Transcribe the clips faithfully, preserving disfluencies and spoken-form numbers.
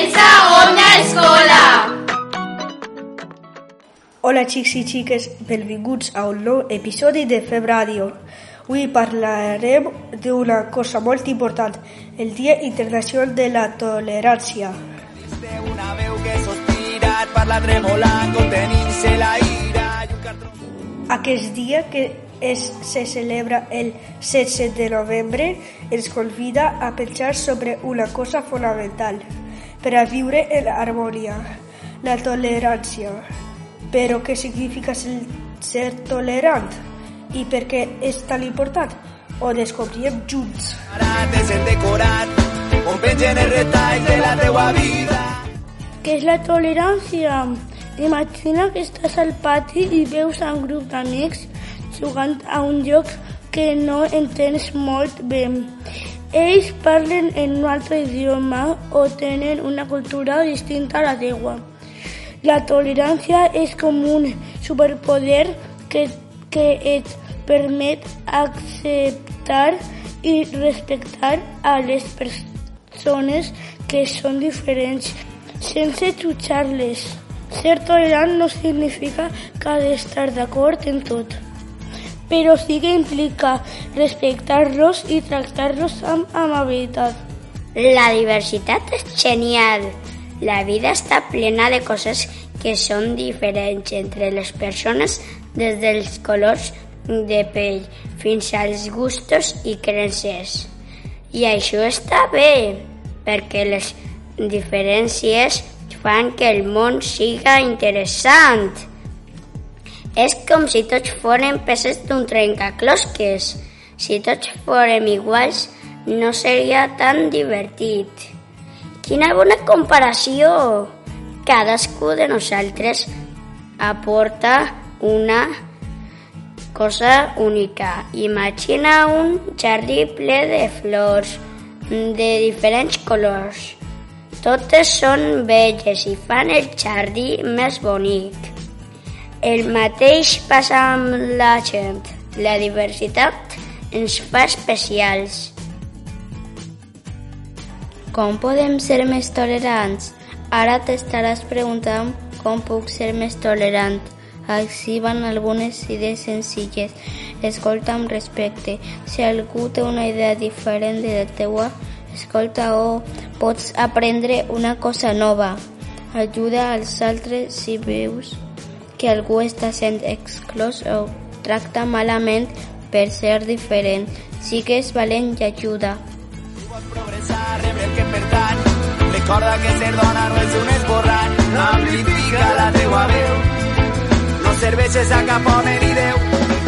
Comença Onda Escola! Hola xics i xiques, benvinguts a un nou episodi de Fem Ràdio. Avui parlarem d'una cosa molt important, el Dia Internacional de la Tolerància. Una veu que sospira, et parla tremolant, contenint-se la ira i un cartró... Aquest dia, que es, se celebra el setze de novembre, ens convida a pensar sobre una cosa fonamental per a viure en harmonia, la tolerància. Però què significa ser tolerant? I per què és tan important? Ho descobrirem junts. És el decorat, on pengen els retalls de la teua vida. Què és la tolerància? Imagina que estàs al pati i veus un grup d'amics jugant a un joc que no entens molt bé. Ells parlen en un altre idioma o tenen una cultura distinta a la teua. La tolerància és com un superpoder que, que et permet acceptar i respectar a les persones que són diferents sense jutjar-les. Ser tolerant no significa que ha d'estar d'acord en tot, però sí que implica respectar-los i tractar-los amb amabilitat. La diversitat és genial. La vida està plena de coses que són diferents entre les persones, des dels colors de pell fins als gustos i creences. I això està bé, perquè les diferències fan que el món siga interessant. És com si tots fórem peces d'un trencaclosques. Si tots fórem iguals, no seria tan divertit. Quina bona comparació! Cadascú de nosaltres aporta una cosa única. Imagina un jardí ple de flors de diferents colors. Totes són belles i fan el jardí més bonic. El mateix passa amb la gent. La diversitat ens fa especials. Com podem ser més tolerants? Ara t'estaràs preguntant com puc ser més tolerant. Així van algunes idees senzilles. Escolta amb respecte. Si algú té una idea diferent de la teua, escolta-ho. Pots aprendre una cosa nova. Ajuda als altres si veus que algú està sent exclòs o tracta malament per ser diferent. Sigues valent i ajuda. Si vols progressar, rebre el que pertany. Recorda que ser dona no és un esborrany. Amplifica la teua veu. No serveixes a cap home ni Déu.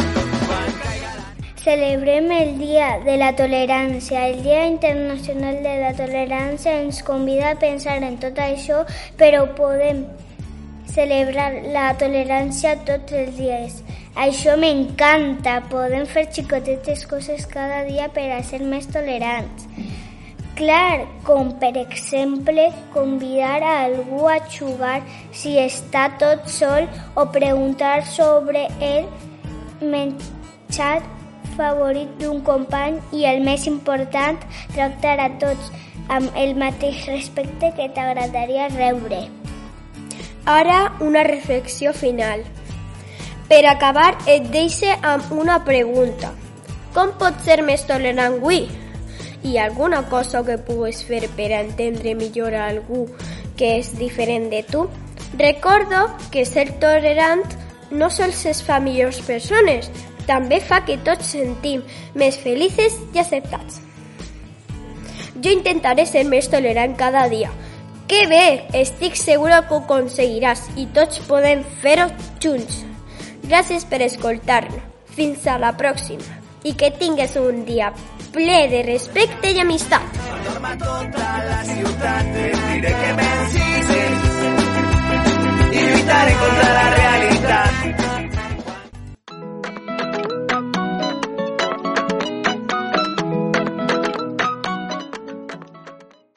Celebrem el Dia de la Tolerància. El Dia Internacional de la Tolerància ens convida a pensar en tot això, però podem celebrar la tolerància tots els dies. Això m'encanta. Podem fer xicotetes coses cada dia per a ser més tolerants. Clar, com per exemple convidar a algú a jugar si està tot sol o preguntar sobre el menjar favorit d'un company i, el més important, tractar a tots amb el mateix respecte que t'agradaria rebre. Ara una reflexió final. Per acabar et deixo amb una pregunta. Com pots ser més tolerant avui? Hi ha alguna cosa que pugues fer per a entendre millor a algú que és diferent de tu? Recordo que ser tolerant no sols es fa millors persones, també fa que tots sentim més felices i acceptats. Jo intentaré ser més tolerant cada dia. Que bé, estic segura que ho aconseguiràs i tots podem fer-ho junts. Gràcies per escoltar-me. Fins a la pròxima. I que tingues un dia ple de respecte i amistat. Dorma tota la ciutat, et diré que pensis